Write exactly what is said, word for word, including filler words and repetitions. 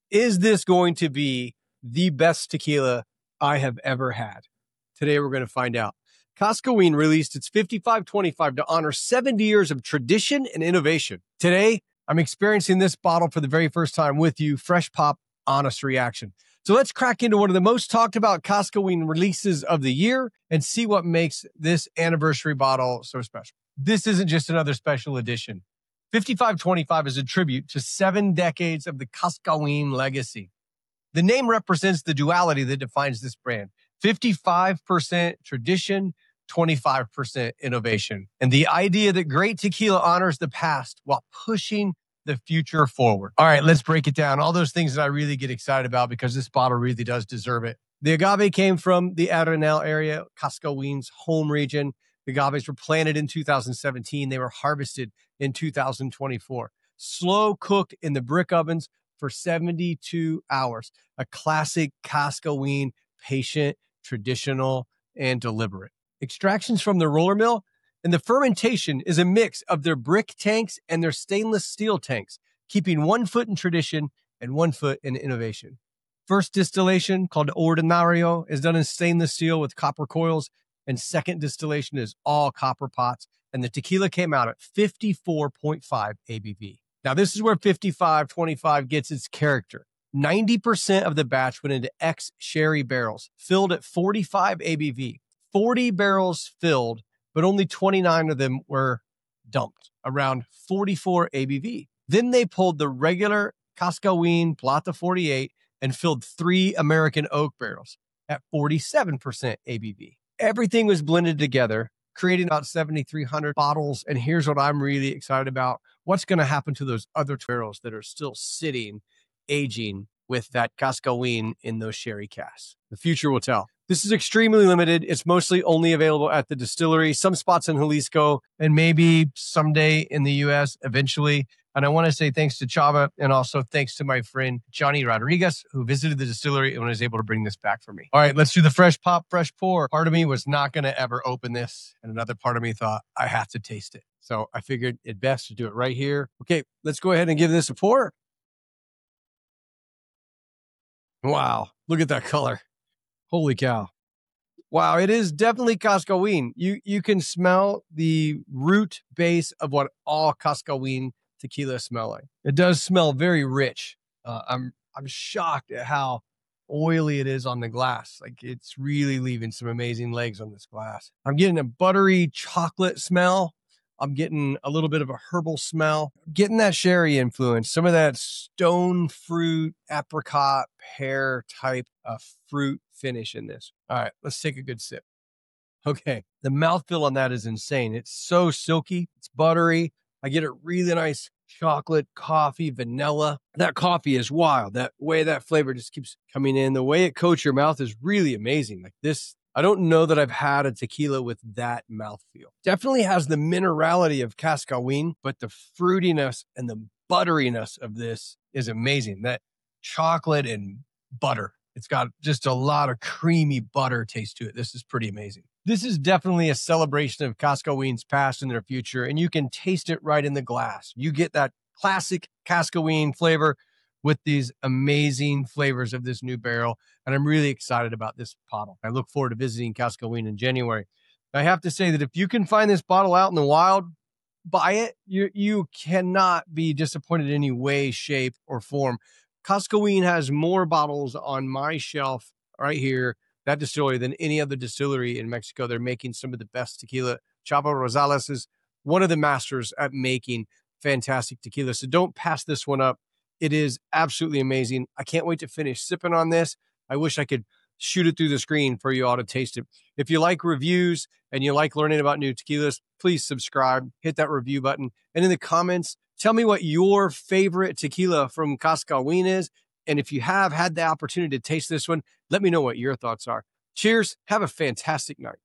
Is this going to be the best tequila I have ever had? Today, we're going to find out. Casco-Ween released its fifty-five twenty-five to honor seventy years of tradition and innovation. Today, I'm experiencing this bottle for the very first time with you, Fresh Pop Honest Reaction. So let's crack into one of the most talked about Casco-Ween releases of the year and see what makes this anniversary bottle so special. This isn't just another special edition. fifty-five twenty-five is a tribute to seven decades of the Casco-Ween legacy. The name represents the duality that defines this brand. fifty-five percent tradition, twenty-five percent innovation. And the idea that great tequila honors the past while pushing the future forward. All right, let's break it down. All those things that I really get excited about because this bottle really does deserve it. The agave came from the Arenal area, Casco-Ween's home region. The agaves were planted in two thousand seventeen. They were harvested in two thousand twenty-four. Slow cooked in the brick ovens for seventy-two hours. A classic Casco-Ween, patient, traditional, and deliberate. Extractions from the roller mill, and the fermentation is a mix of their brick tanks and their stainless steel tanks, keeping one foot in tradition and one foot in innovation. First distillation, called Ordinario, is done in stainless steel with copper coils, and second distillation is all copper pots, and the tequila came out at fifty-four point five A B V. Now, this is where fifty-five twenty-five gets its character. ninety percent of the batch went into ex-sherry barrels, filled at forty-five A B V. forty barrels filled, but only twenty-nine of them were dumped, around forty-four A B V. Then they pulled the regular Casco-Ween Plata forty-eight and filled three American oak barrels at forty-seven percent A B V. Everything was blended together, creating about seventy-three hundred bottles. And here's what I'm really excited about. What's going to happen to those other barrels that are still sitting, aging with that Casco-Ween in those sherry casks? The future will tell. This is extremely limited. It's mostly only available at the distillery, some spots in Jalisco, and maybe someday in the U S eventually. And I want to say thanks to Chava and also thanks to my friend Johnny Rodriguez, who visited the distillery and was able to bring this back for me. All right, let's do the fresh pop, fresh pour. Part of me was not going to ever open this, and another part of me thought I have to taste it. So I figured it best to do it right here. Okay, let's go ahead and give this a pour. Wow, look at that color. Holy cow. Wow, it is definitely Casco-Ween. You you can smell the root base of what all Casco-Ween tequila smell like. It does smell very rich. Uh, I'm I'm shocked at how oily it is on the glass. Like, it's really leaving some amazing legs on this glass. I'm getting a buttery chocolate smell. I'm getting a little bit of a herbal smell. Getting that sherry influence, some of that stone fruit, apricot, pear type of fruit finish in this. All right, let's take a good sip. Okay, the mouthfeel on that is insane. It's so silky. It's buttery. I get a really nice chocolate, coffee, vanilla. That coffee is wild. That way that flavor just keeps coming in. The way it coats your mouth is really amazing. Like this, I don't know that I've had a tequila with that mouthfeel. Definitely has the minerality of Casco-Ween, but the fruitiness and the butteriness of this is amazing. That chocolate and butter. It's got just a lot of creamy butter taste to it. This is pretty amazing. This is definitely a celebration of Casco-Ween's past and their future, and you can taste it right in the glass. You get that classic Casco-Ween flavor with these amazing flavors of this new barrel, and I'm really excited about this bottle. I look forward to visiting Casco-Ween in January. I have to say that if you can find this bottle out in the wild, buy it. You, you cannot be disappointed in any way, shape, or form. Casco-Ween has more bottles on my shelf right here, that distillery, than any other distillery in Mexico. They're making some of the best tequila. Chava Rosales is one of the masters at making fantastic tequila. So don't pass this one up. It is absolutely amazing. I can't wait to finish sipping on this. I wish I could shoot it through the screen for you all to taste it. If you like reviews and you like learning about new tequilas, please subscribe, hit that review button. And in the comments, tell me what your favorite tequila from Casco-Ween is. And if you have had the opportunity to taste this one, let me know what your thoughts are. Cheers. Have a fantastic night.